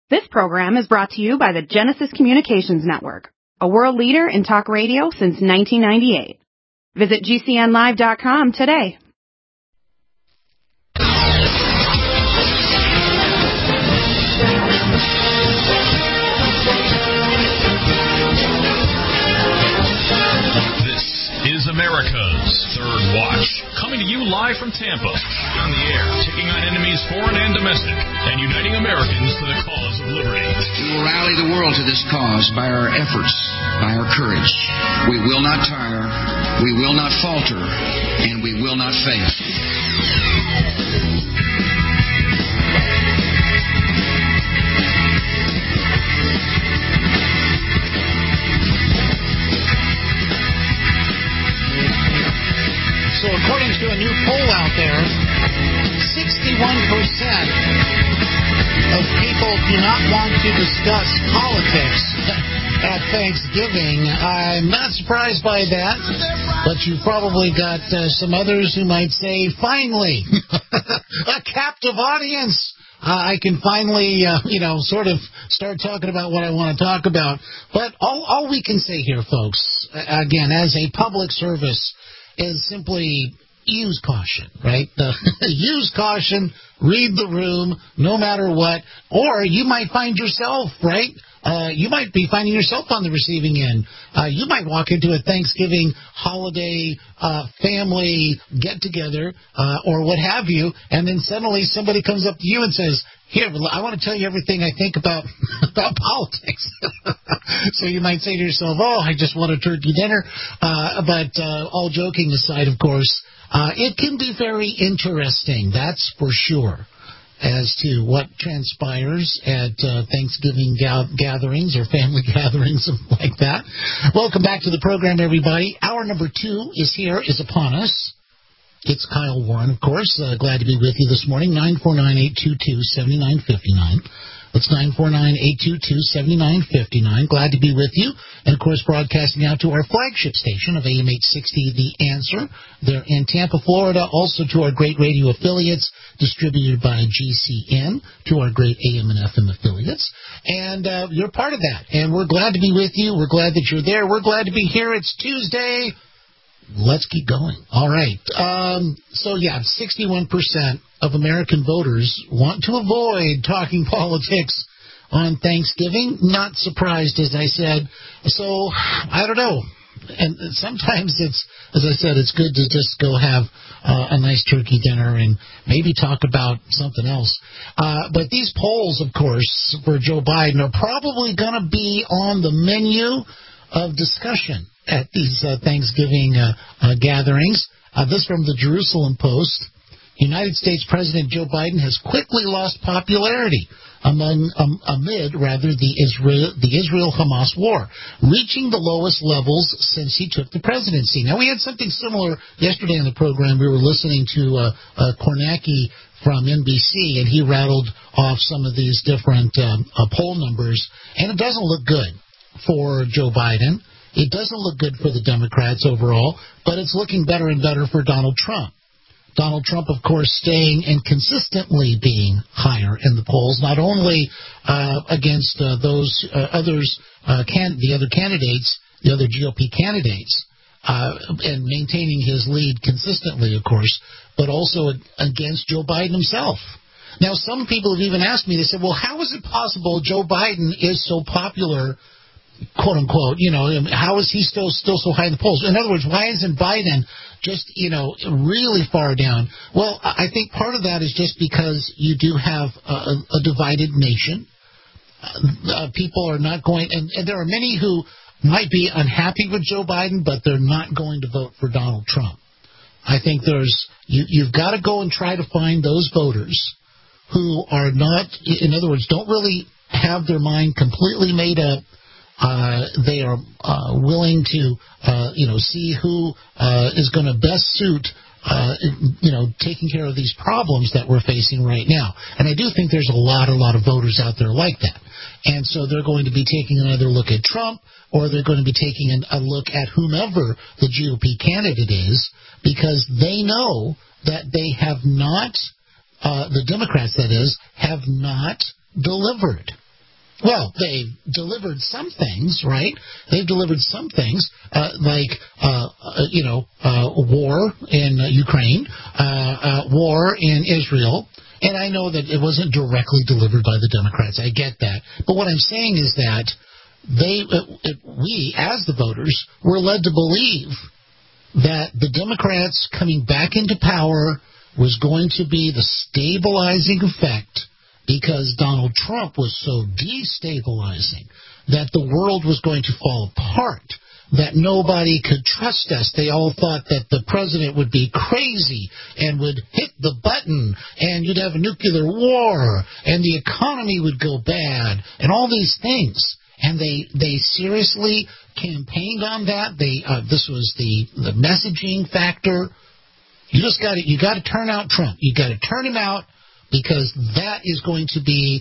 This program is brought to you by the Genesis Communications Network, a world leader in talk radio since 1998. Visit GCNlive.com today. Is America's Third Watch, coming to you live from Tampa, on the air, taking on enemies foreign and domestic, and uniting Americans for the cause of liberty. We will rally the world to this cause by our efforts, by our courage. We will not tire, we will not falter, and we will not fail. So according to a new poll out there, 61% of people do not want to discuss politics at Thanksgiving. I'm not surprised by that, but you've probably got some others who might say, finally, a captive audience. I can finally, sort of start talking about what I want to talk about. But all we can say here, folks, again, as a public service, is simply use caution, right? Use caution, read the room, no matter what. Or you might find yourself, right? You might be finding yourself on the receiving end. You might walk into a Thanksgiving holiday family get-together or what have you, and then suddenly somebody comes up to you and says, here, I want to tell you everything I think about politics. So you might say to yourself, oh, I just want a turkey dinner. But all joking aside, of course, it can be very interesting, that's for sure, as to what transpires at Thanksgiving gatherings or family gatherings like that. Welcome back to the program, everybody. Hour number 2 is upon us. It's Kyle Warren, of course. Glad to be with you this morning. 949-822-7959. That's 949-822-7959. Glad to be with you. And, of course, broadcasting out to our flagship station of AM 860, The Answer. They're in Tampa, Florida. Also to our great radio affiliates distributed by GCN, to our great AM and FM affiliates. And you're part of that. And we're glad to be with you. We're glad that you're there. We're glad to be here. It's Tuesday. Let's keep going. All right. 61% of American voters want to avoid talking politics on Thanksgiving. Not surprised, as I said. So, I don't know. And sometimes it's, as I said, it's good to just go have a nice turkey dinner and maybe talk about something else. But these polls, of course, for Joe Biden are probably going to be on the menu of discussion at these Thanksgiving gatherings. This from the Jerusalem Post. United States President Joe Biden has quickly lost popularity amid the Israel-Hamas war, reaching the lowest levels since he took the presidency. Now, we had something similar yesterday in the program. We were listening to Kornacki from NBC, and he rattled off some of these different poll numbers, and it doesn't look good for Joe Biden. It doesn't look good for the Democrats overall, but it's looking better and better for Donald Trump. Donald Trump, of course, staying and consistently being higher in the polls, not only against the other candidates, the other GOP candidates, and maintaining his lead consistently, of course, but also against Joe Biden himself. Now, some people have even asked me, they said, well, how is it possible Joe Biden is so popular, quote unquote, how is he still so high in the polls? In other words, why isn't Biden just, really far down? Well, I think part of that is just because you do have a divided nation. People are not going, and there are many who might be unhappy with Joe Biden, but they're not going to vote for Donald Trump. I think you've got to go and try to find those voters who are not, in other words, don't really have their mind completely made up. They are willing to, see who is going to best suit, taking care of these problems that we're facing right now. And I do think there's a lot of voters out there like that. And so they're going to be taking another look at Trump, or they're going to be taking a look at whomever the GOP candidate is, because they know that they have not, the Democrats, that is, have not delivered. Well, they've delivered some things, right? They've delivered some things, war in Ukraine, war in Israel. And I know that it wasn't directly delivered by the Democrats. I get that. But what I'm saying is that we, as the voters, were led to believe that the Democrats coming back into power was going to be the stabilizing effect, because Donald Trump was so destabilizing that the world was going to fall apart, that nobody could trust us. They all thought that the president would be crazy and would hit the button and you'd have a nuclear war and the economy would go bad and all these things. And they seriously campaigned on that. This was the messaging factor. You got to turn out Trump. You got to turn him out, because that is going to be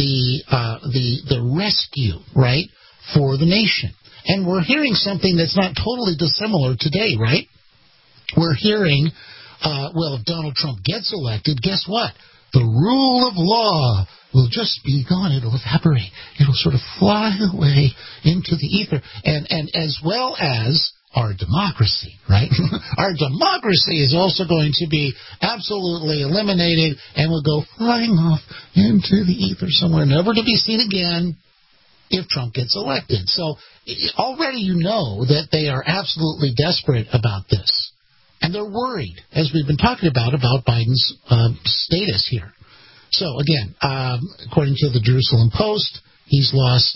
the rescue, right, for the nation. And we're hearing something that's not totally dissimilar today, right? We're hearing, if Donald Trump gets elected, guess what? The rule of law will just be gone. It'll evaporate. It'll sort of fly away into the ether. And as well as our democracy, right? Our democracy is also going to be absolutely eliminated and will go flying off into the ether somewhere, never to be seen again if Trump gets elected. So already you know that they are absolutely desperate about this. And they're worried, as we've been talking about Biden's status here. So again, according to the Jerusalem Post, he's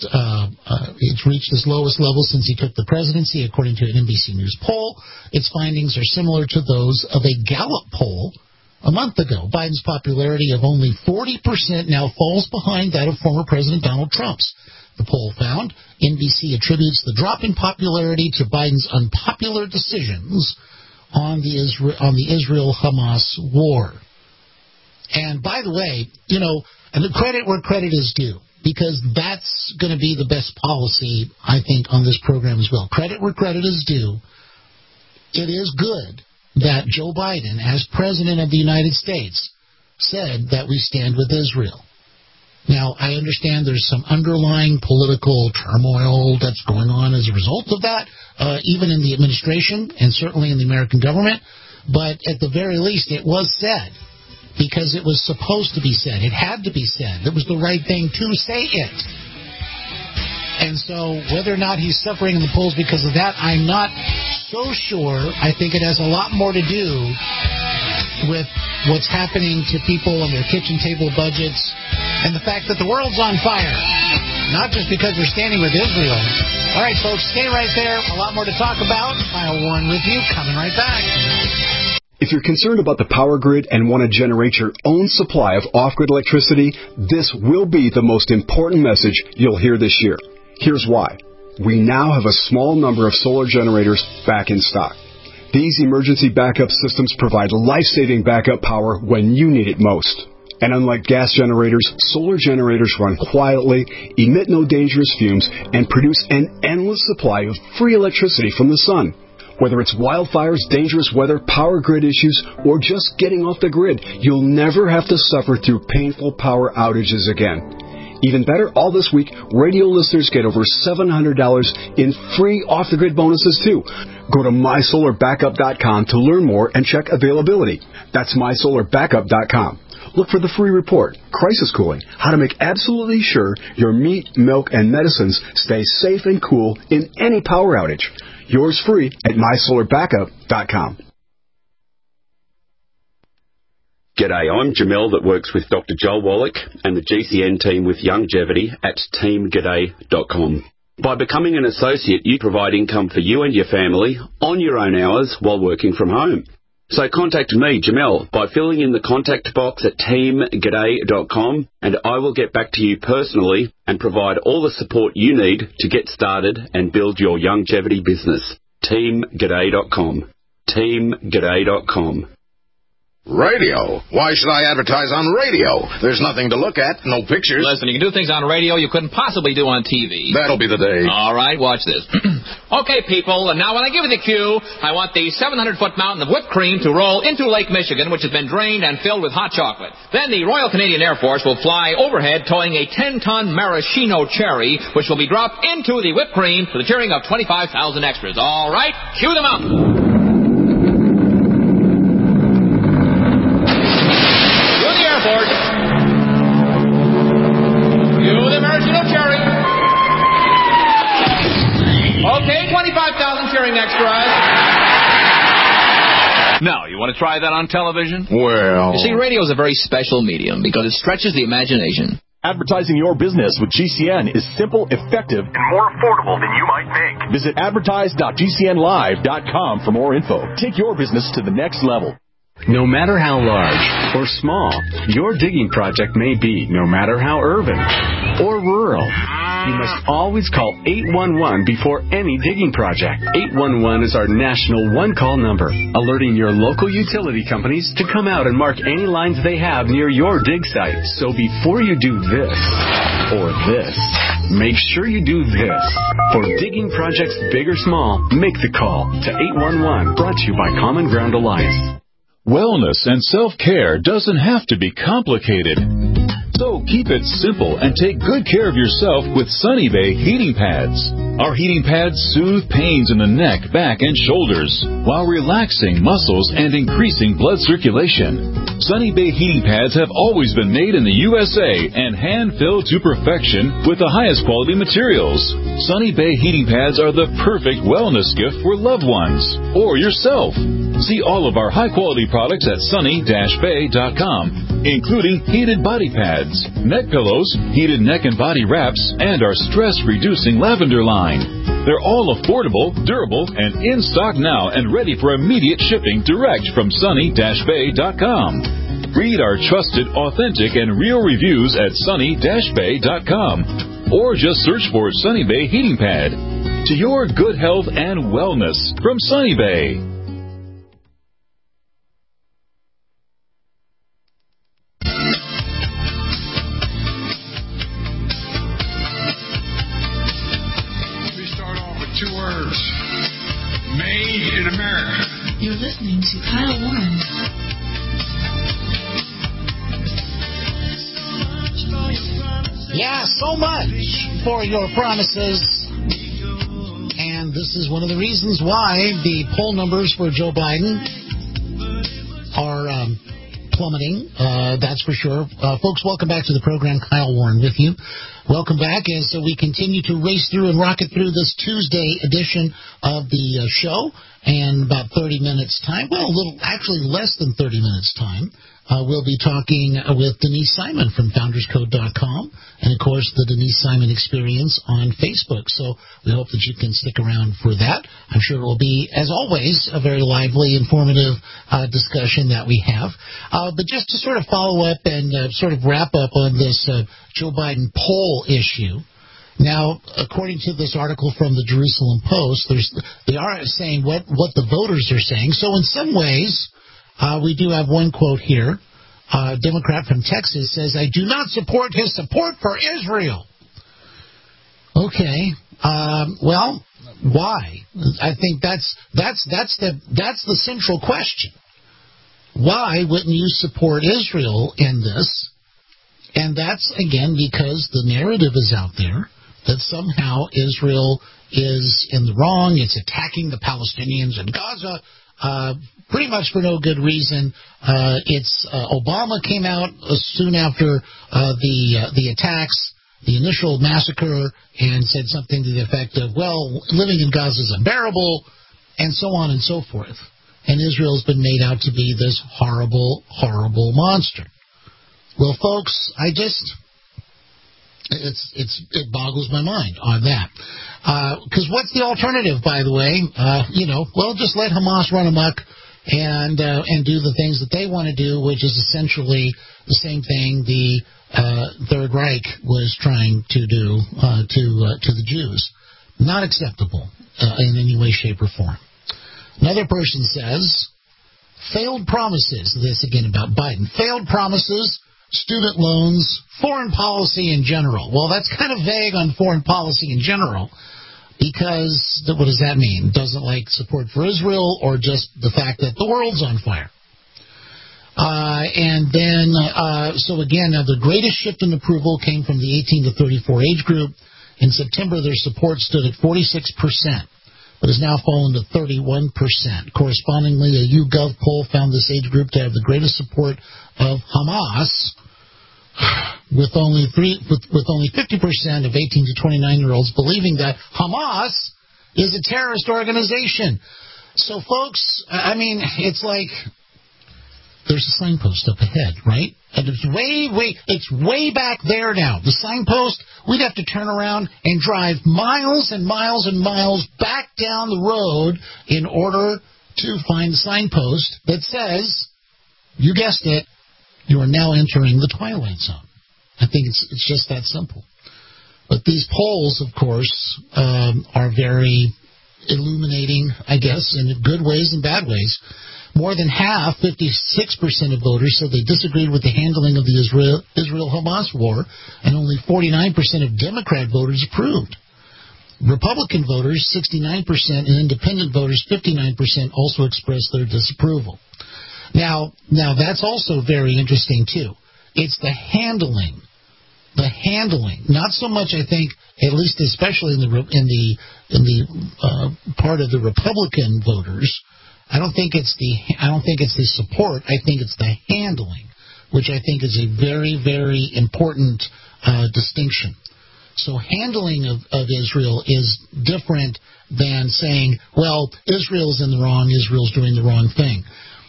reached his lowest level since he took the presidency, according to an NBC News poll. Its findings are similar to those of a Gallup poll a month ago. Biden's popularity of only 40% now falls behind that of former President Donald Trump's. The poll found NBC attributes the drop in popularity to Biden's unpopular decisions on the Israel-Hamas war. And by the way, and the credit where credit is due, because that's going to be the best policy, I think, on this program as well. Credit where credit is due. It is good that Joe Biden, as President of the United States, said that we stand with Israel. Now, I understand there's some underlying political turmoil that's going on as a result of that, even in the administration and certainly in the American government. But at the very least, it was said, because it was supposed to be said. It had to be said. It was the right thing to say it. And so whether or not he's suffering in the polls because of that, I'm not so sure. I think it has a lot more to do with what's happening to people and their kitchen table budgets and the fact that the world's on fire, not just because we're standing with Israel. All right, folks, stay right there. A lot more to talk about. Final one with you. Coming right back. If you're concerned about the power grid and want to generate your own supply of off-grid electricity, this will be the most important message you'll hear this year. Here's why. We now have a small number of solar generators back in stock. These emergency backup systems provide life-saving backup power when you need it most. And unlike gas generators, solar generators run quietly, emit no dangerous fumes, and produce an endless supply of free electricity from the sun. Whether it's wildfires, dangerous weather, power grid issues, or just getting off the grid, you'll never have to suffer through painful power outages again. Even better, all this week, radio listeners get over $700 in free off-the-grid bonuses, too. Go to MySolarBackup.com to learn more and check availability. That's MySolarBackup.com. Look for the free report, Crisis Cooling, how to make absolutely sure your meat, milk, and medicines stay safe and cool in any power outage. Yours free at MySolarBackup.com. G'day, I'm Jamel that works with Dr. Joel Wallach and the GCN team with Longevity at teamg'day.com. By becoming an associate, you provide income for you and your family on your own hours while working from home. So contact me, Jamel, by filling in the contact box at teamg'day.com, and I will get back to you personally and provide all the support you need to get started and build your longevity business. teamg'day.com. teamg'day.com. Radio? Why should I advertise on radio? There's nothing to look at, no pictures. Listen, you can do things on radio you couldn't possibly do on TV. That'll be the day. All right, watch this. Okay, people, and now when I give you the cue, I want the 700-foot mountain of whipped cream to roll into Lake Michigan, which has been drained and filled with hot chocolate. Then the Royal Canadian Air Force will fly overhead towing a 10-ton maraschino cherry, which will be dropped into the whipped cream to the cheering of 25,000 extras. All right, cue them up. Okay, 25,000 cheering extras. Now, you want to try that on television? Well... You see, radio is a very special medium because it stretches the imagination. Advertising your business with GCN is simple, effective, and more affordable than you might think. Visit advertise.gcnlive.com for more info. Take your business to the next level. No matter how large or small your digging project may be, no matter how urban or rural, you must always call 811 before any digging project. 811 is our national one-call number, alerting your local utility companies to come out and mark any lines they have near your dig site. So before you do this or this, make sure you do this. For digging projects big or small, make the call to 811, brought to you by Common Ground Alliance. Wellness and self-care doesn't have to be complicated. So keep it simple and take good care of yourself with Sunny Bay heating pads. Our heating pads soothe pains in the neck, back, and shoulders while relaxing muscles and increasing blood circulation. Sunny Bay heating pads have always been made in the USA and hand-filled to perfection with the highest quality materials. Sunny Bay heating pads are the perfect wellness gift for loved ones or yourself. See all of our high-quality products at sunny-bay.com, including heated body pads, neck pillows, heated neck and body wraps, and our stress-reducing lavender line. They're all affordable, durable, and in stock now and ready for immediate shipping direct from sunny-bay.com. Read our trusted, authentic, and real reviews at sunny-bay.com or just search for Sunny Bay Heating Pad. To your good health and wellness from Sunny Bay. You're listening to Kyle Warren. Yeah, so much for your promises. And this is one of the reasons why the poll numbers for Joe Biden are plummeting. That's for sure. Folks, welcome back to the program. Kyle Warren with you. Welcome back as we continue to race through and rocket through this Tuesday edition of the show. And about 30 minutes time, well, actually less than 30 minutes time, we'll be talking with Denise Simon from FoundersCode.com and, of course, the Denise Simon Experience on Facebook. So we hope that you can stick around for that. I'm sure it will be, as always, a very lively, informative discussion that we have. But just to sort of follow up and sort of wrap up on this Joe Biden poll issue. Now, according to this article from the Jerusalem Post, they are saying what the voters are saying. So in some ways, we do have one quote here. A Democrat from Texas says, "I do not support his support for Israel." Okay. Well, why? I think that's the central question. Why wouldn't you support Israel in this? And that's, again, because the narrative is out there that somehow Israel is in the wrong. It's attacking the Palestinians in Gaza, pretty much for no good reason. Obama came out soon after the attacks, the initial massacre, and said something to the effect of, well, living in Gaza is unbearable, and so on and so forth. And Israel's been made out to be this horrible, horrible monster. Well, folks, it boggles my mind on that. Because what's the alternative, by the way? Well, just let Hamas run amok and do the things that they want to do, which is essentially the same thing the Third Reich was trying to do to the Jews. Not acceptable in any way, shape, or form. Another person says, failed promises. This again about Biden. Failed promises, student loans, foreign policy in general. Well, that's kind of vague on foreign policy in general, because what does that mean? Doesn't like support for Israel, or just the fact that the world's on fire? And then, so again, now the greatest shift in approval came from the 18 to 34 age group. In September, their support stood at 46%, but has now fallen to 31%. Correspondingly, a YouGov poll found this age group to have the greatest support of Hamas, with only 50% of 18 to 29-year-olds believing that Hamas is a terrorist organization. So, folks, I mean, it's like there's a signpost up ahead, right? And it's way back there now. The signpost, we'd have to turn around and drive miles and miles and miles back down the road in order to find the signpost that says, you guessed it, you are now entering the Twilight Zone. I think it's just that simple. But these polls, of course, are very illuminating, I guess, in good ways and bad ways. More than half, 56% of voters, said they disagreed with the handling of the Israel-Hamas war, and only 49% of Democrat voters approved. Republican voters, 69%, and independent voters, 59%, also expressed their disapproval. Now that's also very interesting, too. It's the handling. The handling. Not so much, I think, at least especially in the part of the Republican voters. I don't think it's the support. I think it's the handling, which I think is a very, very important distinction. So handling of Israel is different than saying, well, Israel's in the wrong, Israel's doing the wrong thing.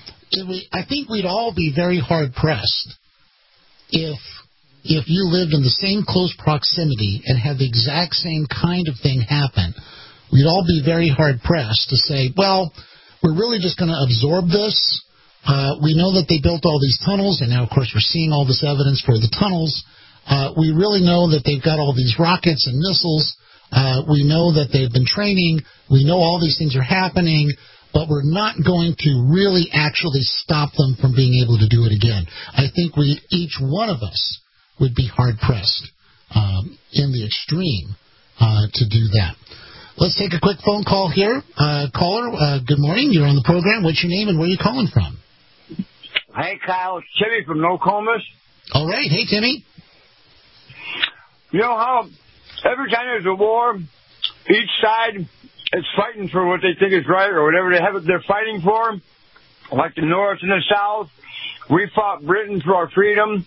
I think we'd all be very hard-pressed if you lived in the same close proximity and had the exact same kind of thing happen. We'd all be very hard-pressed to say, well, we're really just going to absorb this. We know that they built all these tunnels, and now, of course, we're seeing all this evidence for the tunnels. We really know that they've got all these rockets and missiles. We know that they've been training. We know all these things are happening, but we're not going to really actually stop them from being able to do it again. I think each one of us would be hard-pressed in the extreme to do that. Let's take a quick phone call here. Caller, good morning. You're on the program. What's your name and where are you calling from? Hey, Kyle. It's Timmy from Nokomis. All right. Hey, Timmy. You know how every time there's a war, each side is fighting for what they think is right or whatever they're fighting for, like the North and the South. We fought Britain for our freedom.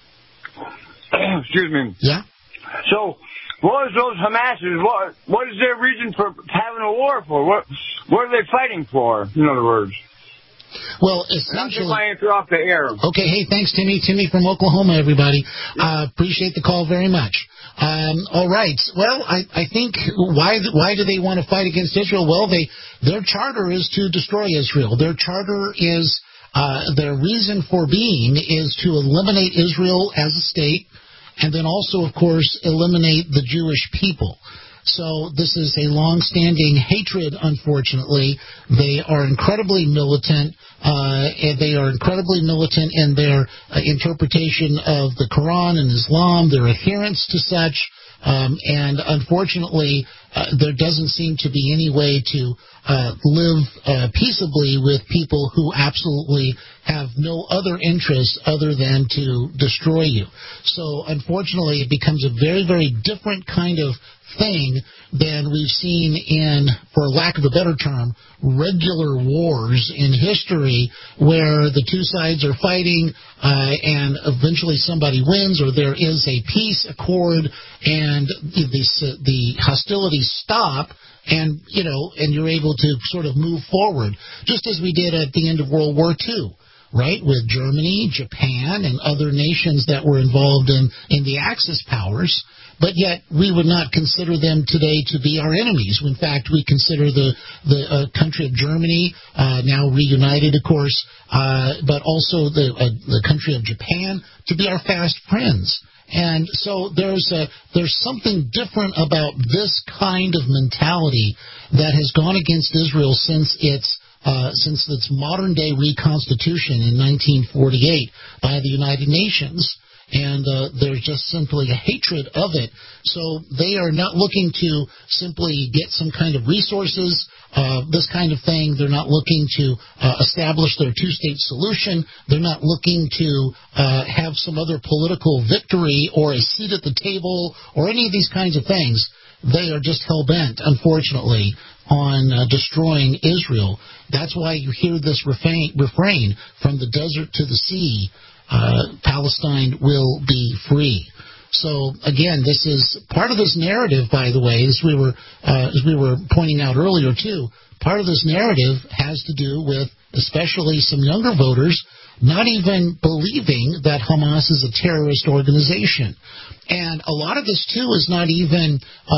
Excuse me. Yeah. So, what is those Hamases? What is their reason for having a war for? What are they fighting for, in other words? Well, essentially... I'll get my answer off the air. Okay, hey, thanks, Timmy. Timmy from Oklahoma, everybody. Appreciate the call very much. All right. Well, I think why do they want to fight against Israel? Well, their charter is to destroy Israel. Their charter is, their reason for being is to eliminate Israel as a state, and then also, of course, eliminate the Jewish people. So this is a long-standing hatred, unfortunately. They are incredibly militant. And they are incredibly militant in their interpretation of the Quran and Islam, their adherence to such. And unfortunately, there doesn't seem to be any way to live peaceably with people who absolutely have no other interest other than to destroy you. So unfortunately, it becomes a very, very different kind of thing than we've seen in, for lack of a better term, regular wars in history where the two sides are fighting and eventually somebody wins or there is a peace accord and the hostilities stop and you're able to sort of move forward, just as we did at the end of World War II. Right, with Germany, Japan, and other nations that were involved in the Axis powers, but yet we would not consider them today to be our enemies. In fact, we consider the country of Germany, now reunited, of course, but also the country of Japan to be our fast friends. And so there's something different about this kind of mentality that has gone against Israel since its since its modern-day reconstitution in 1948 by the United Nations. And there's just simply a hatred of it. So they are not looking to simply get some kind of resources, this kind of thing. They're not looking to establish their two-state solution. They're not looking to have some other political victory or a seat at the table or any of these kinds of things. They are just hell-bent, unfortunately, on destroying Israel. That's why you hear this refrain, from the desert to the sea, Palestine will be free. So again, this is part of this narrative, by the way, as we were pointing out earlier too. Part of this narrative has to do with especially some younger voters not even believing that Hamas is a terrorist organization. And a lot of this too is not even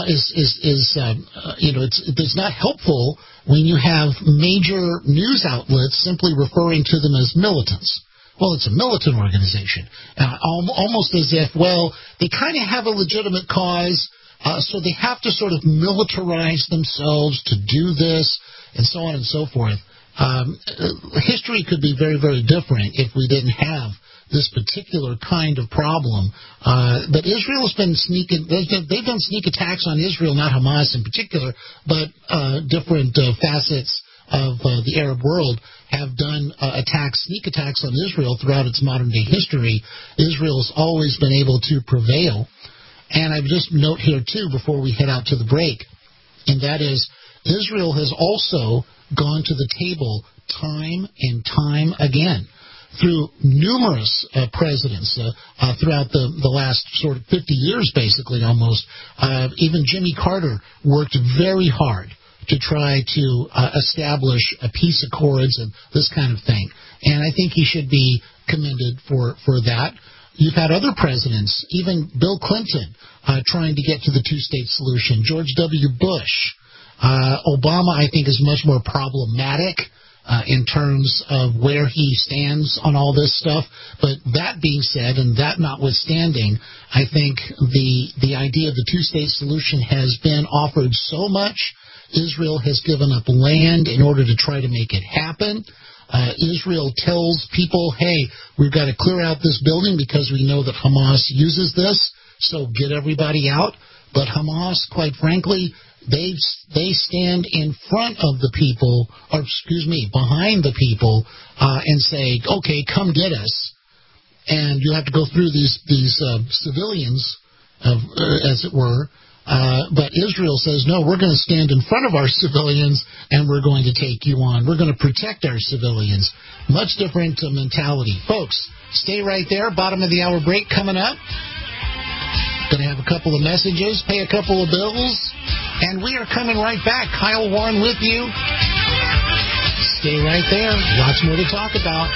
it's not helpful when you have major news outlets simply referring to them as militants. Well, it's a militant organization, almost as if, well, they kind of have a legitimate cause, so they have to sort of militarize themselves to do this, and so on and so forth. History could be very, very different if we didn't have this particular kind of problem. But Israel has been they've done sneak attacks on Israel, not Hamas in particular, but different facets of the Arab world have done sneak attacks on Israel throughout its modern-day history. Israel's always been able to prevail. And I just note here, too, before we head out to the break, and that is Israel has also gone to the table time and time again through numerous presidents throughout the last sort of 50 years, basically, almost. Even Jimmy Carter worked very hard to try to establish a peace accords and this kind of thing. And I think he should be commended for that. You've had other presidents, even Bill Clinton, trying to get to the two-state solution. George W. Bush. Obama, I think, is much more problematic in terms of where he stands on all this stuff. But that being said, and that notwithstanding, I think the idea of the two-state solution has been offered so much. Israel has given up land in order to try to make it happen. Israel tells people, hey, we've got to clear out this building because we know that Hamas uses this, so get everybody out. But Hamas, quite frankly, they stand in front of the people, or behind the people, and say, okay, come get us. And you have to go through these civilians, as it were. But Israel says, no, we're going to stand in front of our civilians and we're going to take you on. We're going to protect our civilians. Much different mentality. Folks, stay right there. Bottom of the hour break coming up. Going to have a couple of messages, pay a couple of bills, and we are coming right back. Kyle Warren with you. Stay right there. Lots more to talk about.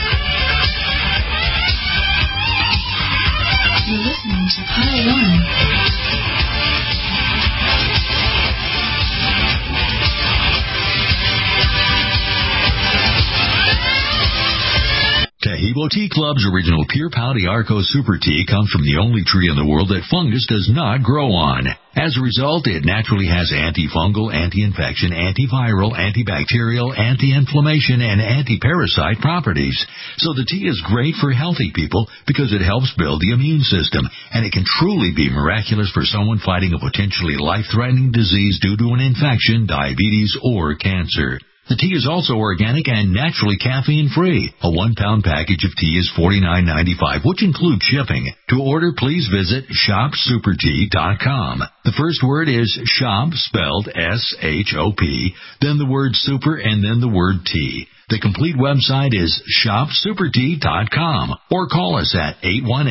You're listening to Kyle Warren. Taheebo Tea Club's original Pure Pau d'Arco Super Tea comes from the only tree in the world that fungus does not grow on. As a result, it naturally has antifungal, anti-infection, antiviral, antibacterial, anti-inflammation, and anti-parasite properties. So the tea is great for healthy people because it helps build the immune system, and it can truly be miraculous for someone fighting a potentially life-threatening disease due to an infection, diabetes, or cancer. The tea is also organic and naturally caffeine-free. A 1-pound package of tea is $49.95, which includes shipping. To order, please visit shopsupertea.com. The first word is shop, spelled S-H-O-P, then the word super, and then the word tea. The complete website is shopsupertea.com, or call us at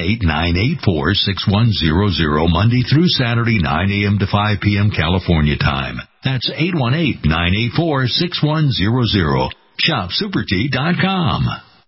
818-984-6100 Monday through Saturday, 9 a.m. to 5 p.m. California time. That's 818-984-6100. shopsupertea.com.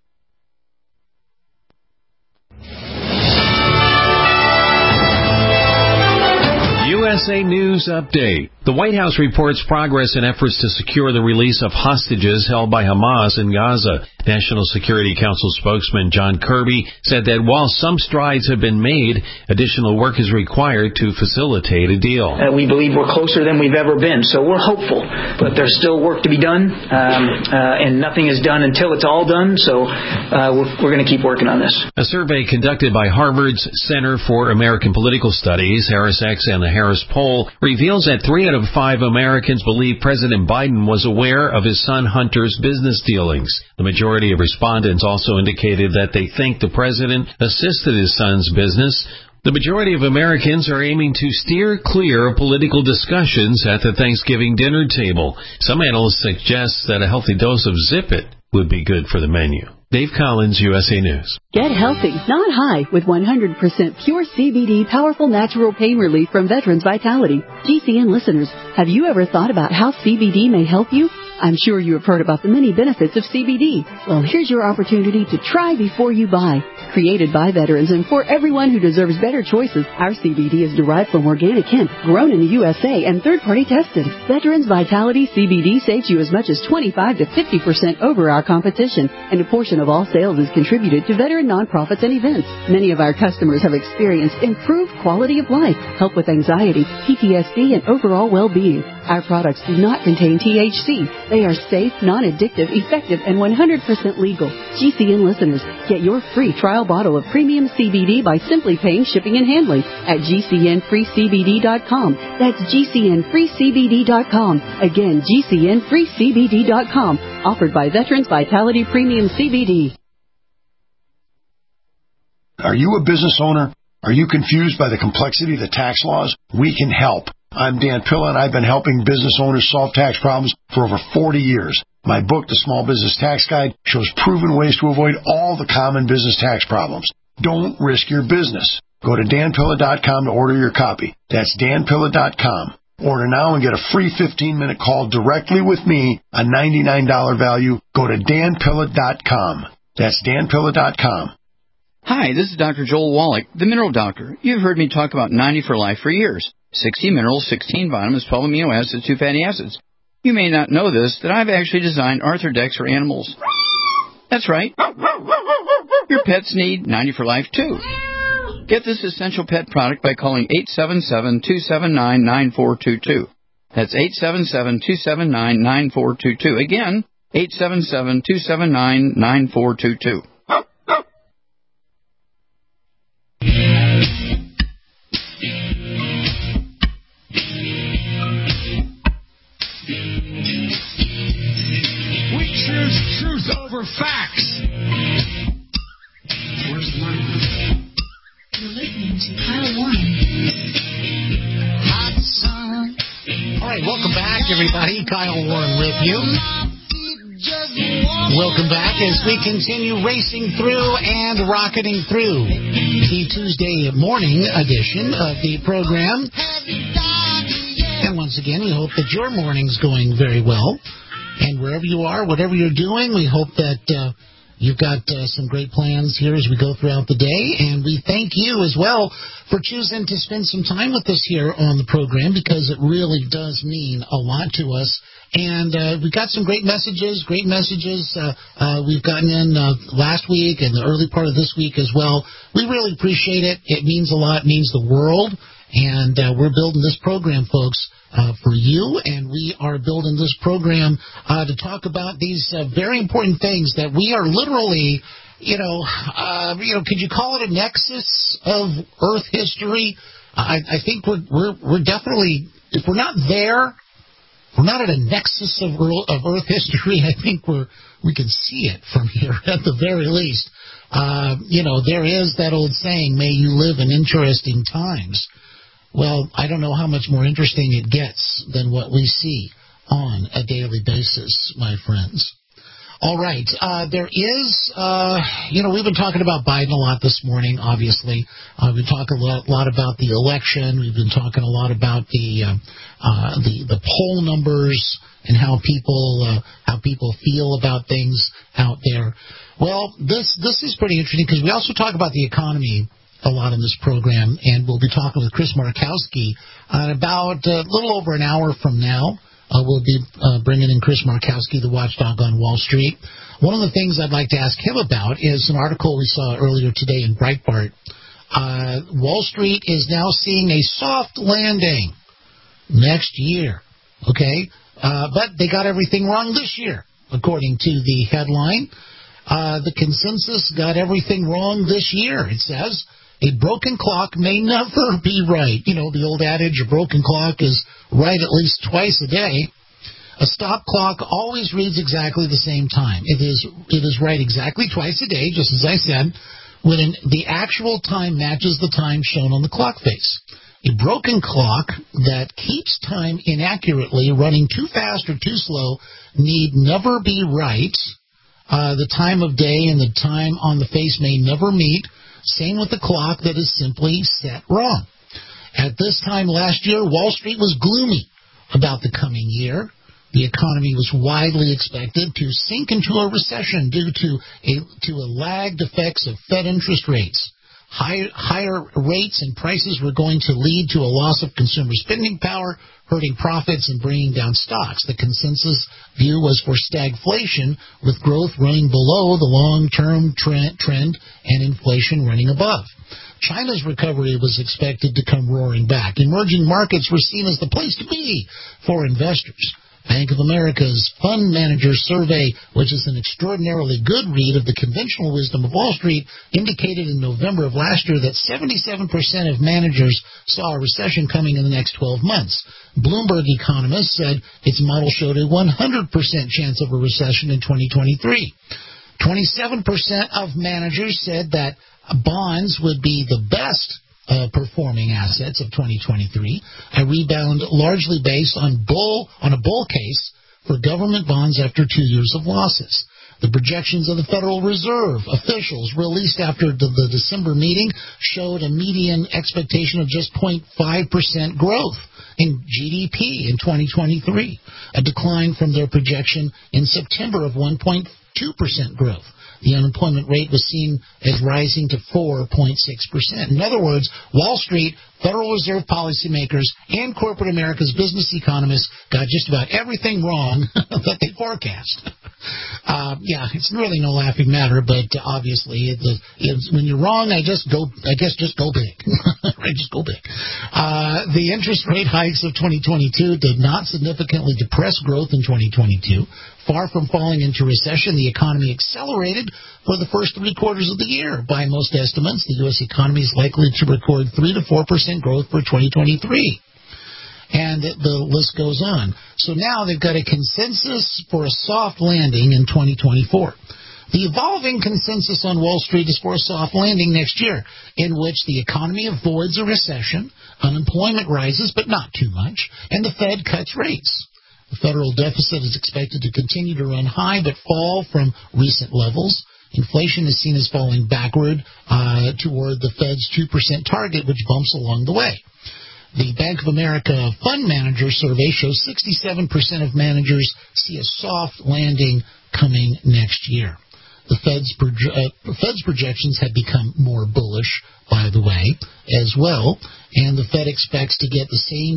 USA News Update. The White House reports progress in efforts to secure the release of hostages held by Hamas in Gaza. National Security Council spokesman John Kirby said that while some strides have been made, additional work is required to facilitate a deal. We believe we're closer than we've ever been, so we're hopeful. But there's still work to be done, and nothing is done until it's all done, so we're going to keep working on this. A survey conducted by Harvard's Center for American Political Studies, HarrisX, and the Harris Poll reveals that 3 out of 5 Americans believe President Biden was aware of his son Hunter's business dealings. The majority of respondents also indicated that they think the president assisted his son's business. The majority of Americans are aiming to steer clear of political discussions at the Thanksgiving dinner table. Some analysts suggest that a healthy dose of Zip It would be good for the menu. Dave Collins, USA News. Get healthy, not high, with 100% pure CBD powerful natural pain relief from Veterans Vitality. GCN listeners, have you ever thought about how CBD may help you? I'm sure you have heard about the many benefits of CBD. Well, here's your opportunity to try before you buy. Created by veterans and for everyone who deserves better choices, our CBD is derived from organic hemp, grown in the USA, and third-party tested. Veterans Vitality CBD saves you as much as 25 to 50% over our competition, and a portion of all sales is contributed to veteran nonprofits and events. Many of our customers have experienced improved quality of life, help with anxiety, PTSD, and overall well-being. Our products do not contain THC. They are safe, non-addictive, effective, and 100% legal. GCN listeners, get your free trial bottle of premium CBD by simply paying shipping and handling at GCNFreeCBD.com. That's GCNFreeCBD.com. Again, GCNFreeCBD.com. Offered by Veterans Vitality Premium CBD. Are you a business owner? Are you confused by the complexity of the tax laws? We can help. I'm Dan Pilla, and I've been helping business owners solve tax problems for over 40 years. My book, The Small Business Tax Guide, shows proven ways to avoid all the common business tax problems. Don't risk your business. Go to danpilla.com to order your copy. That's danpilla.com. Order now and get a free 15-minute call directly with me, a $99 value. Go to danpilla.com. That's danpilla.com. Hi, this is Dr. Joel Wallach, the Mineral Doctor. You've heard me talk about 90 for Life for years. 60 minerals, 16 vitamins, 12 amino acids, 2 fatty acids. You may not know this, that I've actually designed Arthrodex for animals. That's right. Your pets need 90 for Life, too. Get this essential pet product by calling 877-279-9422. That's 877-279-9422. Again, 877-279-9422. Truth over facts. Where's the money? You're listening to Kyle Warren. Hot sun. All right, welcome back, everybody. Kyle Warren with you. Welcome back as we continue racing through and rocketing through the Tuesday morning edition of the program. And once again, we hope that your morning's going very well. And wherever you are, whatever you're doing, we hope that you've got some great plans here as we go throughout the day. And we thank you as well for choosing to spend some time with us here on the program, because it really does mean a lot to us. And we've got some great messages we've gotten in last week and the early part of this week as well. We really appreciate it. It means a lot. It means the world. And we're building this program, folks, for you, and we are building this program to talk about these very important things that we are literally, could you call it a nexus of Earth history? I think we're definitely, if we're not there, we're not at a nexus of Earth history. I think we can see it from here at the very least. There is that old saying, "May you live in interesting times." Well, I don't know how much more interesting it gets than what we see on a daily basis, my friends. All right. There is, we've been talking about Biden a lot this morning, obviously. We've been talking a lot about the election. We've been talking a lot about the poll numbers and how people feel about things out there. Well, this is pretty interesting because we also talk about the economy a lot in this program, and we'll be talking with Chris Markowski about a little over an hour from now we'll be bringing in Chris Markowski, the watchdog on Wall Street. One of the things I'd like to ask him about is an article we saw earlier today in Breitbart. Wall Street is now seeing a soft landing next year, okay? But they got everything wrong this year, according to the headline. The consensus got everything wrong this year, it says. A broken clock may never be right. You know, the old adage, a broken clock is right at least twice a day. A stop clock always reads exactly the same time. It is right exactly twice a day, just as I said, when the actual time matches the time shown on the clock face. A broken clock that keeps time inaccurately, running too fast or too slow, need never be right. The time of day and the time on the face may never meet. Same with the clock that is simply set wrong. At this time last year, Wall Street was gloomy about the coming year. The economy was widely expected to sink into a recession due to a lagged effects of Fed interest rates. Higher rates and prices were going to lead to a loss of consumer spending power, hurting profits and bringing down stocks. The consensus view was for stagflation, with growth running below the long-term trend and inflation running above. China's recovery was expected to come roaring back. Emerging markets were seen as the place to be for investors. Bank of America's Fund Manager Survey, which is an extraordinarily good read of the conventional wisdom of Wall Street, indicated in November of last year that 77% of managers saw a recession coming in the next 12 months. Bloomberg economists said its model showed a 100% chance of a recession in 2023. 27% of managers said that bonds would be the best performing assets of 2023, a rebound largely based on a bull case for government bonds after 2 years of losses. The projections of the Federal Reserve officials released after the December meeting showed a median expectation of just 0.5% growth in GDP in 2023, a decline from their projection in September of 1.2% growth. The unemployment rate was seen as rising to 4.6%. In other words, Wall Street, Federal Reserve policymakers, and corporate America's business economists got just about everything wrong that they forecast. It's really no laughing matter, but obviously, when you're wrong, just go big. Right, just go big. The interest rate hikes of 2022 did not significantly depress growth in 2022. Far from falling into recession, the economy accelerated for the first 3 quarters of the year. By most estimates, the U.S. economy is likely to record 3 to 4% growth for 2023. And the list goes on. So now they've got a consensus for a soft landing in 2024. The evolving consensus on Wall Street is for a soft landing next year, in which the economy avoids a recession, unemployment rises but not too much, and the Fed cuts rates. The federal deficit is expected to continue to run high but fall from recent levels. Inflation is seen as falling backward toward the Fed's 2% target, which bumps along the way. The Bank of America Fund Manager Survey shows 67% of managers see a soft landing coming next year. The Fed's projections have become more bullish, by the way, as well, and the Fed expects to get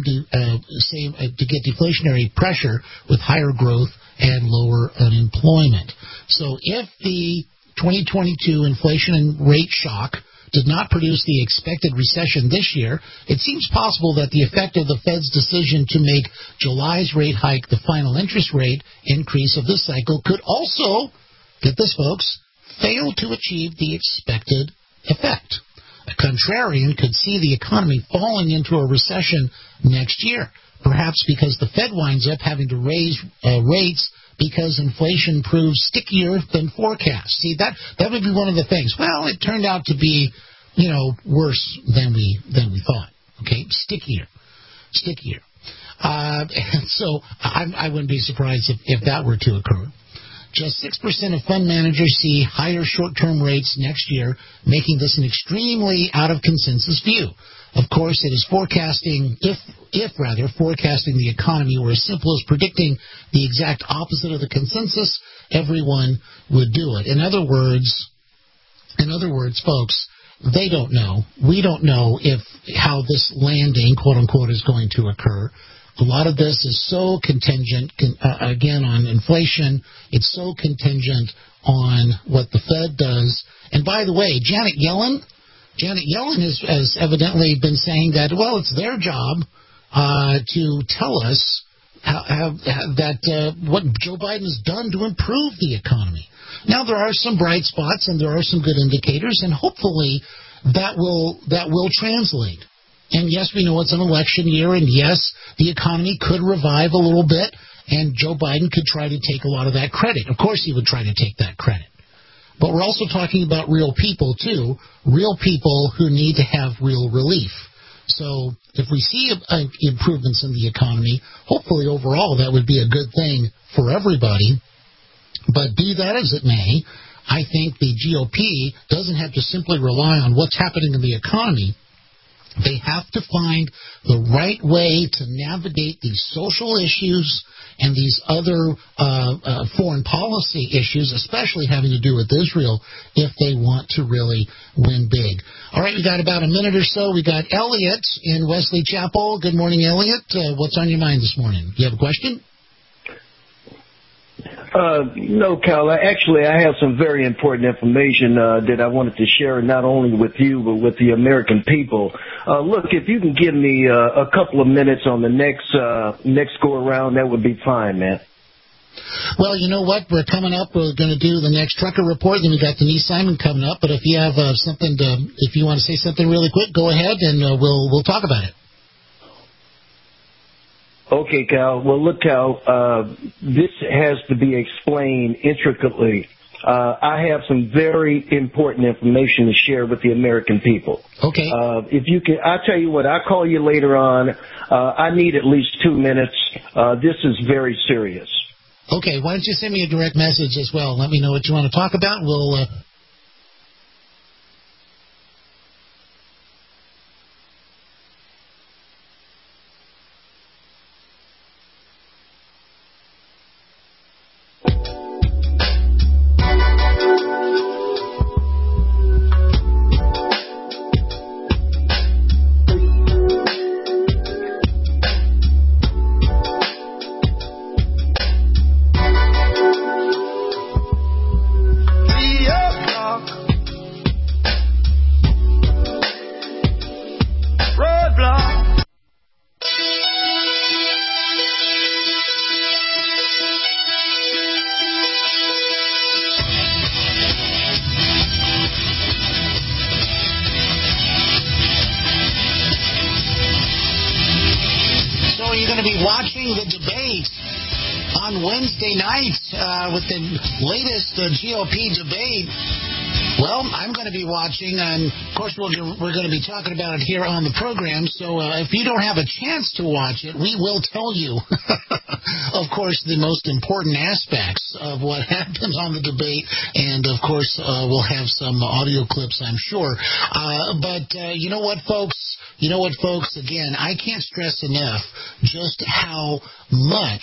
to get deflationary pressure with higher growth and lower unemployment. So if the 2022 inflation and rate shock did not produce the expected recession this year, it seems possible that the effect of the Fed's decision to make July's rate hike the final interest rate increase of this cycle could also, get this folks, fail to achieve the expected effect. A contrarian could see the economy falling into a recession next year, perhaps because the Fed winds up having to raise rates because inflation proves stickier than forecast. See, that would be one of the things. Well, it turned out to be, worse than we thought. Okay, stickier. And so I wouldn't be surprised if that were to occur. Just 6% of fund managers see higher short-term rates next year, making this an extremely out-of-consensus view. Of course, it is forecasting, if forecasting the economy were as simple as predicting the exact opposite of the consensus, everyone would do it. In other words, folks, they don't know. We don't know how this landing, quote-unquote, is going to occur. A lot of this is so contingent, again, on inflation. It's so contingent on what the Fed does. And by the way, Janet Yellen has evidently been saying that, well, it's their job to tell us what Joe Biden has done to improve the economy. Now, there are some bright spots and there are some good indicators, and hopefully that will translate. And yes, we know it's an election year, and yes, the economy could revive a little bit, and Joe Biden could try to take a lot of that credit. Of course he would try to take that credit. But we're also talking about real people, too, real people who need to have real relief. So if we see improvements in the economy, hopefully overall that would be a good thing for everybody. But be that as it may, I think the GOP doesn't have to simply rely on what's happening in the economy. They have to find the right way to navigate these social issues and these other foreign policy issues, especially having to do with Israel, if they want to really win big. All right, we got about a minute or so. We got Elliot in Wesley Chapel. Good morning, Elliot. What's on your mind this morning? Do you have a question? No, Cal. Actually, I have some very important information that I wanted to share, not only with you, but with the American people. Look, if you can give me a couple of minutes on the next go-around, that would be fine, man. Well, you know what? We're coming up. We're going to do the next trucker report. Then we got Denise Simon coming up. But if you have if you want to say something really quick, go ahead and we'll talk about it. Okay, Cal. Well, look, Cal, this has to be explained intricately. I have some very important information to share with the American people. Okay. If you can, I'll tell you what, I'll call you later on. I need at least 2 minutes. This is very serious. Okay, why don't you send me a direct message as well? Let me know what you want to talk about. We'll... with the latest GOP debate, well, I'm going to be watching, and of course we're going to be talking about it here on the program, so if you don't have a chance to watch it, we will tell you, of course, the most important aspects of what happened on the debate, and of course we'll have some audio clips, I'm sure. But you know what, folks? Again, I can't stress enough just how much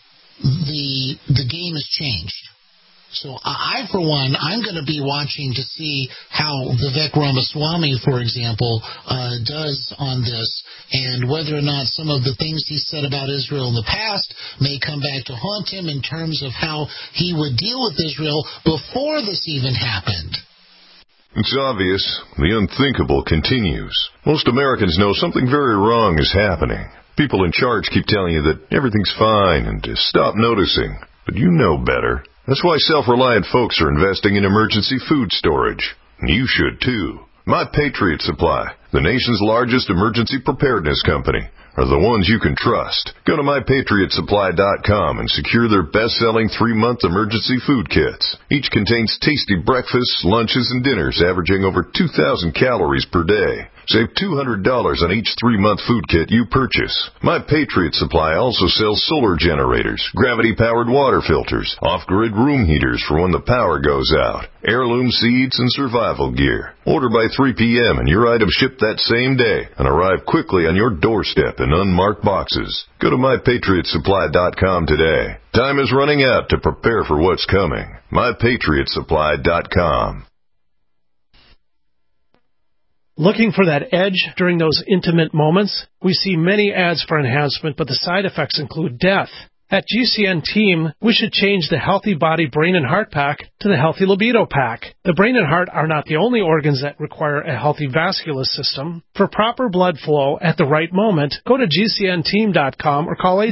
the game has changed. So I, for one, I'm going to be watching to see how Vivek Ramaswamy, for example, does on this, and whether or not some of the things he said about Israel in the past may come back to haunt him in terms of how he would deal with Israel before this even happened. It's obvious. The unthinkable continues. Most Americans know something very wrong is happening. People in charge keep telling you that everything's fine and to stop noticing. But you know better. That's why self-reliant folks are investing in emergency food storage. And you should too. My Patriot Supply, the nation's largest emergency preparedness company, are the ones you can trust. Go to MyPatriotSupply.com and secure their best-selling 3-month emergency food kits. Each contains tasty breakfasts, lunches, and dinners averaging over 2,000 calories per day. Save $200 on each 3-month food kit you purchase. My Patriot Supply also sells solar generators, gravity-powered water filters, off-grid room heaters for when the power goes out, heirloom seeds, and survival gear. Order by 3 p.m. and your items ship that same day and arrive quickly on your doorstep in unmarked boxes. Go to MyPatriotSupply.com today. Time is running out to prepare for what's coming. MyPatriotSupply.com. Looking for that edge during those intimate moments? We see many ads for enhancement, but the side effects include death. At GCN Team, we should change the Healthy Body Brain and Heart Pack to the Healthy Libido Pack. The brain and heart are not the only organs that require a healthy vascular system. For proper blood flow at the right moment, go to GCNteam.com or call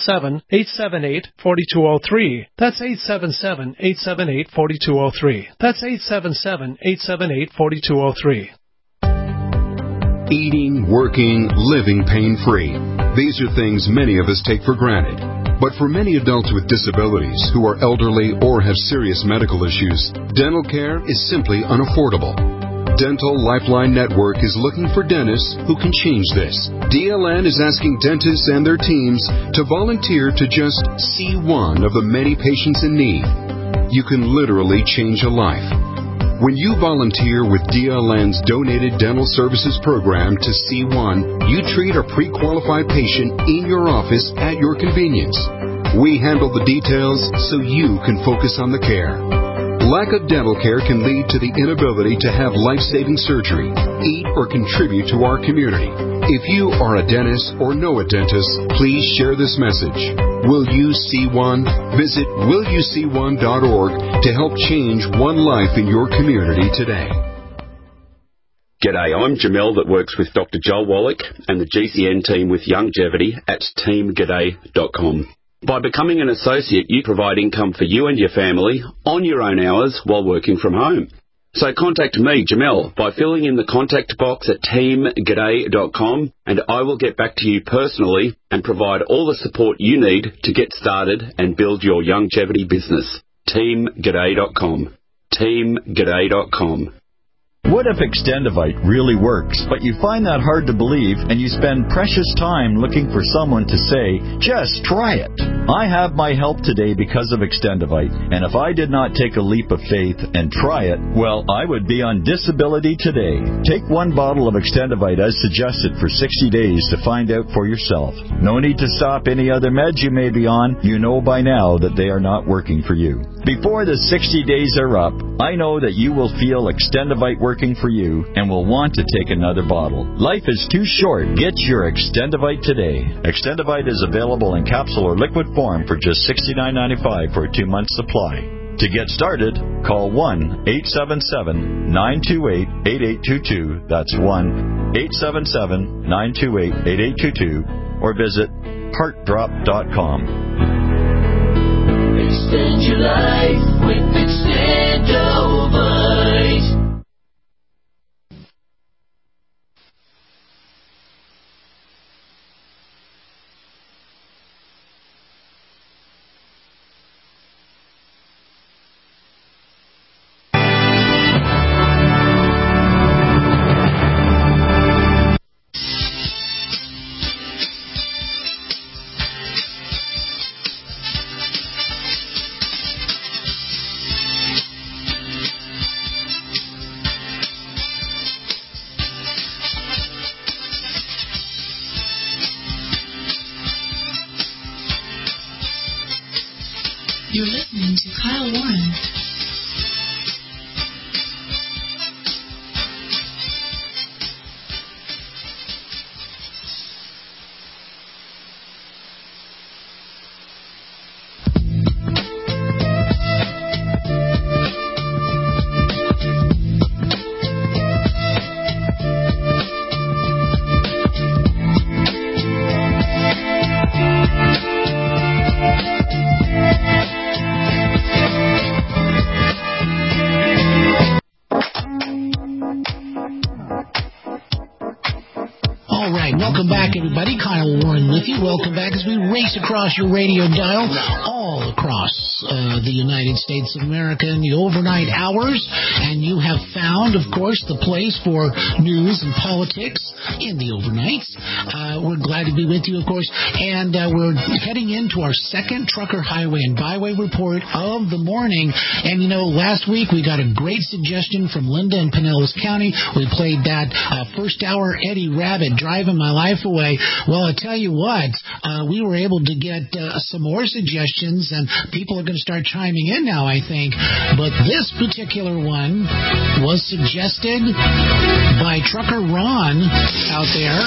877-878-4203. That's 877-878-4203. That's 877-878-4203. Eating, working, living pain-free. These are things many of us take for granted. But for many adults with disabilities who are elderly or have serious medical issues, dental care is simply unaffordable. Dental Lifeline Network is looking for dentists who can change this. DLN is asking dentists and their teams to volunteer to just see one of the many patients in need. You can literally change a life. When you volunteer with DLN's Donated Dental Services Program to C1, you treat a pre-qualified patient in your office at your convenience. We handle the details so you can focus on the care. Lack of dental care can lead to the inability to have life-saving surgery, eat, or contribute to our community. If you are a dentist or know a dentist, please share this message. Will you see one? Visit willyouseeone.org to help change one life in your community today. G'day, I'm Jamel that works with Dr. Joel Wallach and the GCN team with Longevity at teamg'day.com. By becoming an associate, you provide income for you and your family on your own hours while working from home. So contact me, Jamel, by filling in the contact box at teamg'day.com, and I will get back to you personally and provide all the support you need to get started and build your longevity business. teamg'day.com. teamg'day.com. What if Extendivite really works, but you find that hard to believe and you spend precious time looking for someone to say, just try it? I have my help today because of Extendivite, and if I did not take a leap of faith and try it, well, I would be on disability today. Take one bottle of Extendivite as suggested for 60 days to find out for yourself. No need to stop any other meds you may be on. You know by now that they are not working for you. Before the 60 days are up, I know that you will feel Extendivite working for you and will want to take another bottle. Life is too short. Get your Extendivite today. Extendivite is available in capsule or liquid form for just $69.95 for a 2-month supply. To get started, call 1-877-928-8822. That's 1-877-928-8822. Or visit heartdrop.com. Extend your life with Extendovite. You're listening to Kyle Warren. Everybody, Kyle Warren with you. Welcome back as we race across your radio dial all across the United States of America in the overnight hours. And you have found, of course, the place for news and politics in the overnights. We're glad to be with you, of course. And we're heading into our second Trucker Highway and Byway report of the morning. And, you know, last week we got a great suggestion from Linda in Pinellas County. We played that first hour Eddie Rabbit, Driving My Life. life away. Well, I tell you what, we were able to get some more suggestions, and people are going to start chiming in now, I think. But this particular one was suggested by Trucker Ron out there.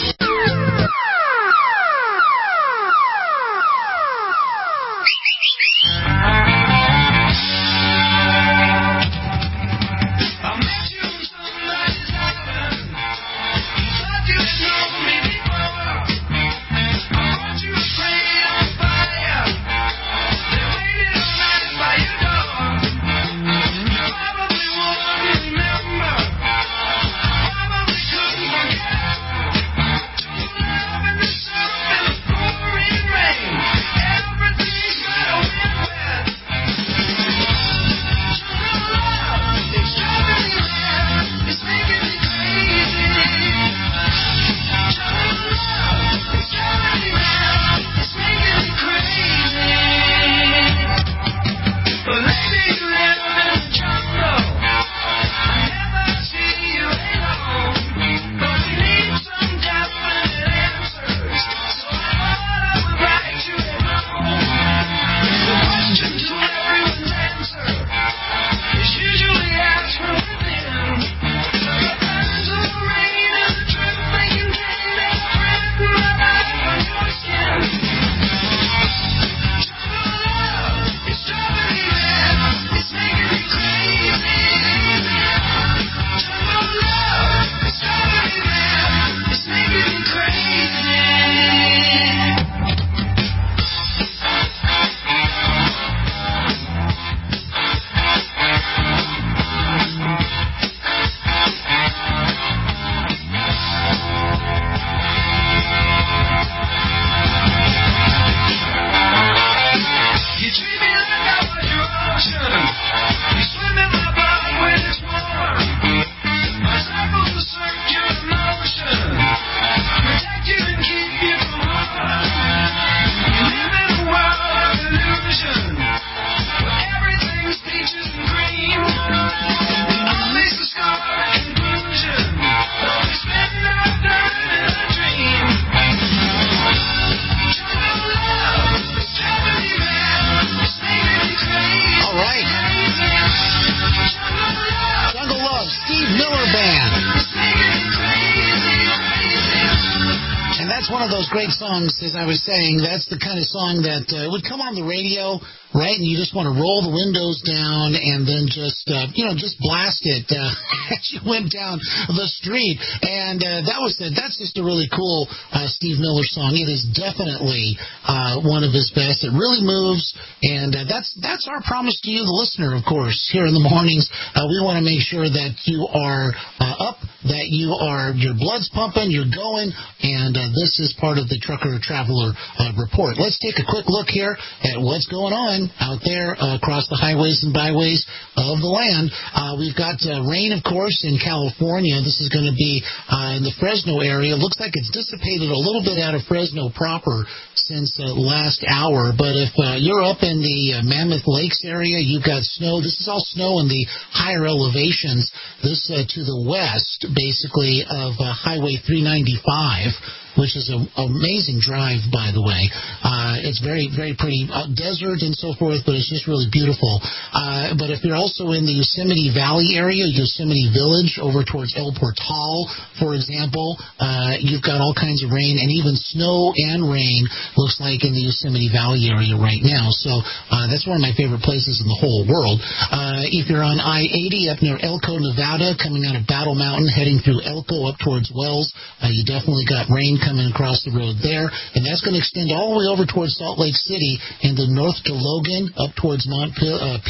Great songs, as I was saying. That's the kind of song that would come on the radio, right? And you just want to roll the windows down and then just blast it as you went down the street. And that's just a really cool Steve Miller song. It is definitely one of his best. It really moves, and that's our promise to you, the listener, of course. Here in the mornings, we want to make sure that you are up, that your blood's pumping, you're going, and this is part of the Trucker Traveler Report. Let's take a quick look here at what's going on out there across the highways and byways of the land. We've got rain, of course, in California. This is going to be in the Fresno area. Looks like it's dissipated a little bit out of Fresno proper since last hour. But if you're up in the Mammoth Lakes area, you've got snow. This is all snow in the higher elevations. This to the west, basically, of Highway 395. Which is an amazing drive, by the way. It's very, very pretty. Desert and so forth, but it's just really beautiful. But if you're also in the Yosemite Valley area, Yosemite Village, over towards El Portal, for example, you've got all kinds of rain, and even snow and rain looks like in the Yosemite Valley area right now. So that's one of my favorite places in the whole world. If you're on I-80 up near Elko, Nevada, coming out of Battle Mountain, heading through Elko up towards Wells, you definitely got rain coming across the road there, and that's going to extend all the way over towards Salt Lake City and then north to Logan, up towards Montpelier,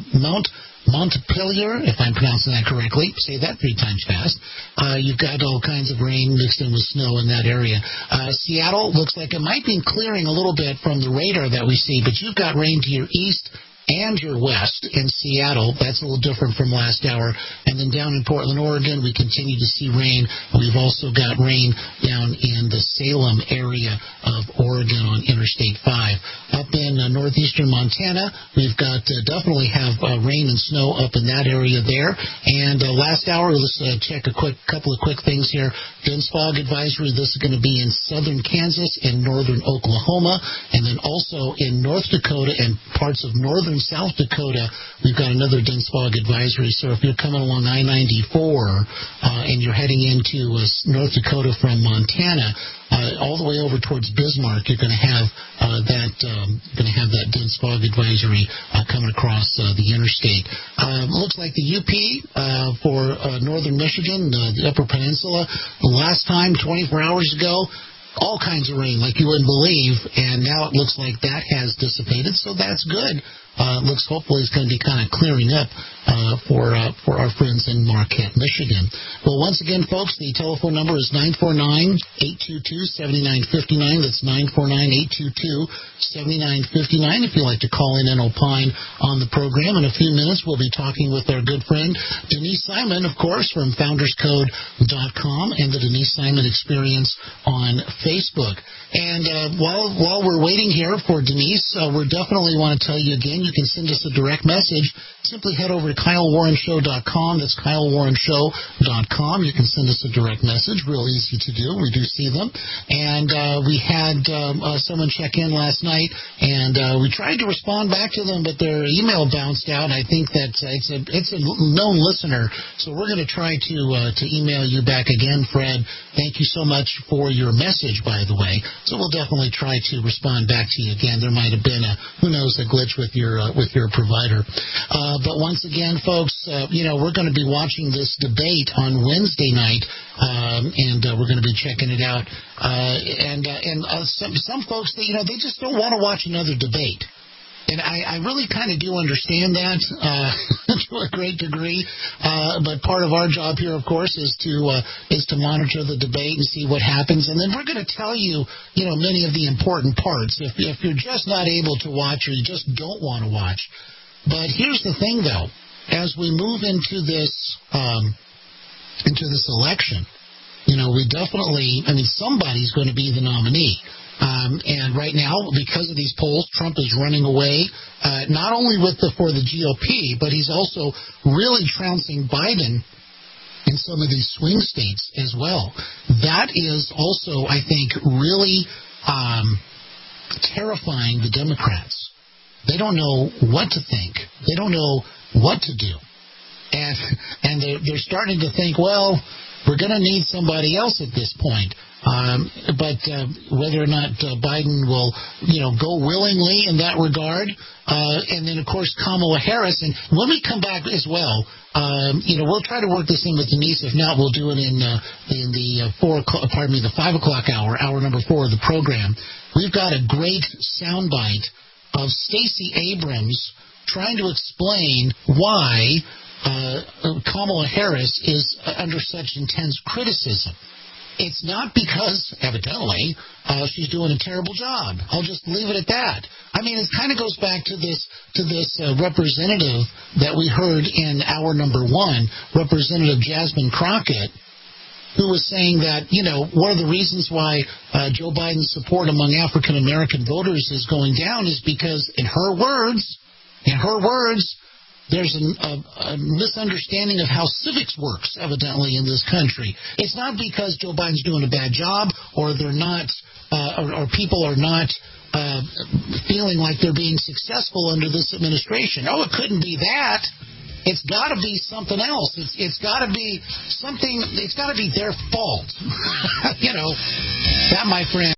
if I'm pronouncing that correctly. Say that 3 times fast. You've got all kinds of rain mixed in with snow in that area. Seattle looks like it might be clearing a little bit from the radar that we see, but you've got rain to your east and your west in Seattle. That's a little different from last hour. And then down in Portland, Oregon, we continue to see rain. We've also got rain down in the Salem area of Oregon on on Interstate 5. Up in northeastern Montana, we've got definitely have rain and snow up in that area there. And last hour, let's check a couple of quick things here. Dense fog advisory. This is going to be in southern Kansas and northern Oklahoma, and then also in North Dakota and parts of northern South Dakota, we've got another dense fog advisory. So if you're coming along I-94 and you're heading into North Dakota from Montana, all the way over towards Bismarck, you're going to have that dense fog advisory coming across the interstate. Looks like the UP for northern Michigan, the Upper Peninsula, the last time 24 hours ago, all kinds of rain like you wouldn't believe, and now it looks like that has dissipated, so that's good. Looks hopefully it's going to be kind of clearing up for our friends in Marquette, Michigan. Well, once again, folks, the telephone number is 949-822-7959. That's 949-822-7959. If you'd like to call in and opine on the program, in a few minutes we'll be talking with our good friend Denise Simon, of course, from FoundersCode.com and the Denise Simon Experience on Facebook. And while we're waiting here for Denise, we definitely want to tell you again, you can send us a direct message. Simply head over to KyleWarrenShow.com. That's KyleWarrenShow.com. You can send us a direct message. Real easy to do. We do see them. And we had someone check in last night, and we tried to respond back to them, but their email bounced out. I think that it's a known listener, so we're going to try to email you back again, Fred. Thank you so much for your message, by the way. So we'll definitely try to respond back to you again. There might have been a glitch with your provider. But once again, folks, we're going to be watching this debate on Wednesday night, and we're going to be checking it out. Some folks, they just don't want to watch another debate. And I really kind of do understand that to a great degree. But part of our job here, of course, is to monitor the debate and see what happens. And then we're going to tell you, many of the important parts if you're just not able to watch or you just don't want to watch. But here's the thing, though. As we move into this election, we definitely, somebody's going to be the nominee. And right now, because of these polls, Trump is running away, not only for the GOP, but he's also really trouncing Biden in some of these swing states as well. That is also, I think, really terrifying the Democrats. They don't know what to think. They don't know what to do. And they're starting to think, well, we're going to need somebody else at this point. But whether or not Biden will, go willingly in that regard, and then, of course, Kamala Harris. And when we come back as well, we'll try to work this in with Denise. If not, we'll do it in the 5 o'clock hour number 4 of the program. We've got a great soundbite of Stacey Abrams trying to explain why Kamala Harris is under such intense criticism. It's not because, evidently, she's doing a terrible job. I'll just leave it at that. It kind of goes back to this representative that we heard in hour number 1, Representative Jasmine Crockett, who was saying that, one of the reasons why Joe Biden's support among African-American voters is going down is because, in her words, there's a misunderstanding of how civics works, evidently, in this country. It's not because Joe Biden's doing a bad job or they're not, or people are not feeling like they're being successful under this administration. Oh, it couldn't be that. It's got to be something else. It's got to be something. It's got to be their fault. That, my friend.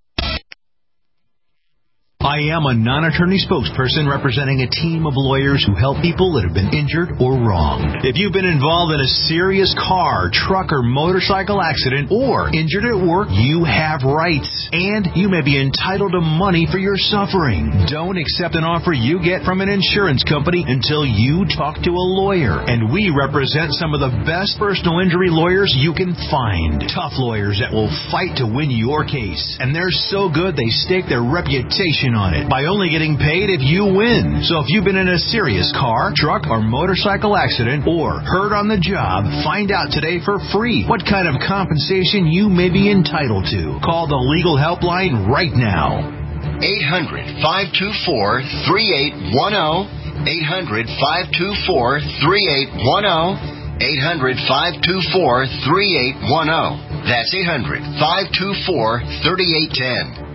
I am a non-attorney spokesperson representing a team of lawyers who help people that have been injured or wronged. If you've been involved in a serious car, truck, or motorcycle accident or injured at work, you have rights, and you may be entitled to money for your suffering. Don't accept an offer you get from an insurance company until you talk to a lawyer, and we represent some of the best personal injury lawyers you can find. Tough lawyers that will fight to win your case, and they're so good they stake their reputation on it by only getting paid if you win. So if you've been in a serious car, truck, or motorcycle accident or hurt on the job, find out today for free what kind of compensation you may be entitled to. Call the legal helpline right now. 800-524-3810. 800-524-3810. 800-524-3810. That's 800-524-3810.